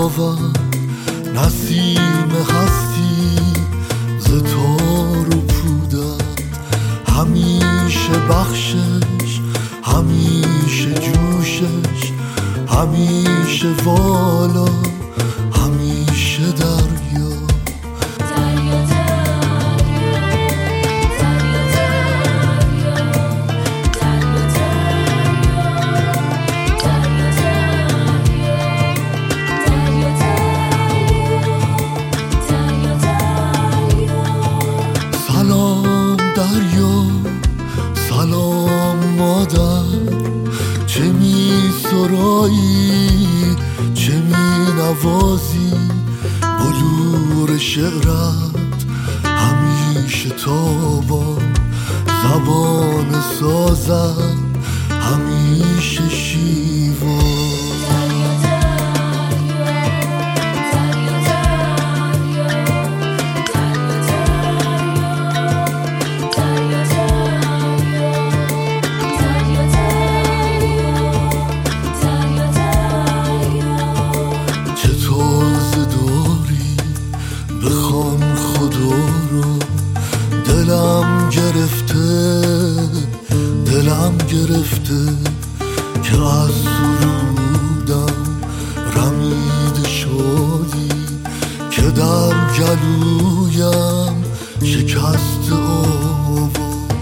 آورد نسیم هستی ز تار و پودت، همیشه بخشش، همیشه جوشش، همیشه والا، همیشه دریا. سلام دریا، سلام مادر، چه می سرایی، چه می نوازی، بلور شعرت همیشه تابان، زبان سازت همیشه شیوان. بخوان خدا رو، دلم گرفته، دلم گرفته که از سرودم رمید شدی، که در گلویم شکست آوا.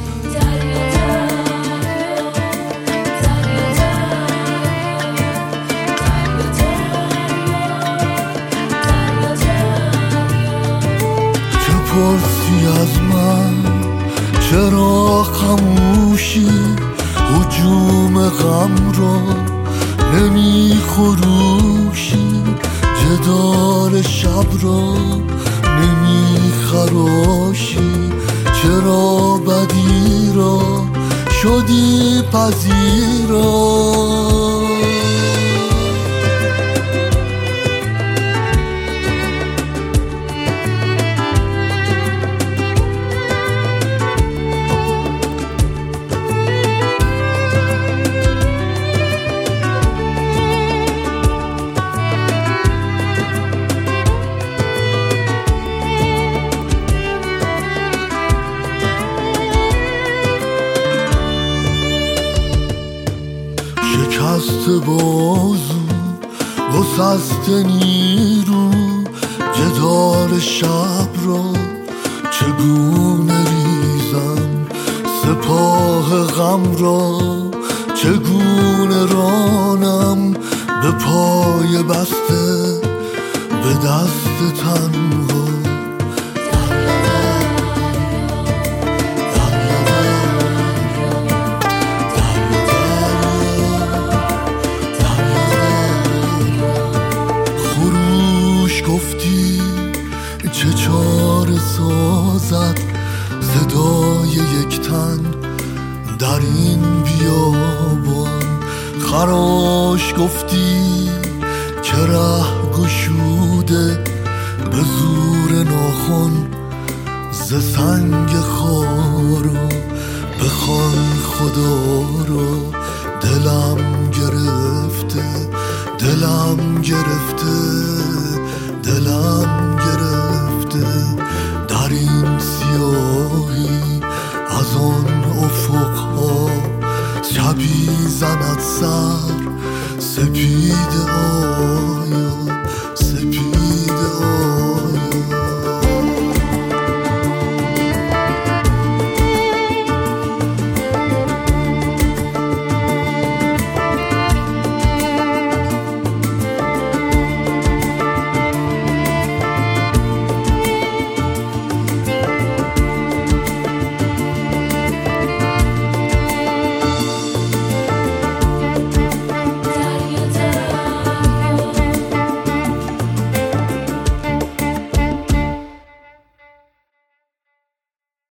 پرسی از من چرا خموشی، هجوم غم را نمی خروشی، جدال شب را نمی خراشی، چرا بدی را شدی پذیرا. شکست بازو، گسست نیرو، جدال شب را چگونه ریزم، سپاه غم را چگونه رانم، به پای بسته، به دست تنها. گفتی چه چاره سازد صدای یک تن در این بیابان، خراش گفتی که ره گشوده به زور ناخن ز سنگ خارا. بخوان خدا را، دلم گرفته، دلم گرفته، دلم گرفته در این سیاهی از آن افقها، شبی زند سر سپید آه.